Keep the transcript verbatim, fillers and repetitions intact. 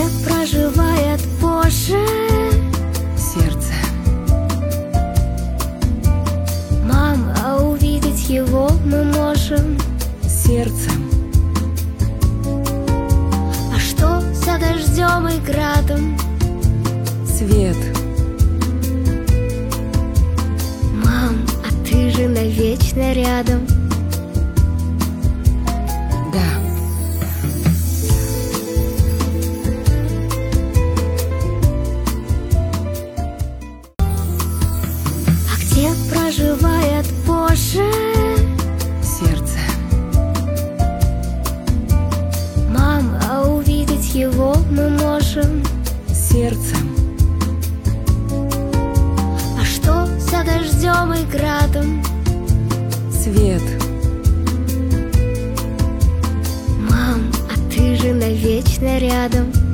проживает Боже? Сердце. Мам, а увидеть его мы можем Сердцем. А что за дождем и градом? Свет. Мам, а ты же навечно рядом. Да. А где проживает Боже? Сердце. Мам, а увидеть его мы можем Сердцем. А что за дождем и градом? Свет. Мам, а ты же навечно рядом.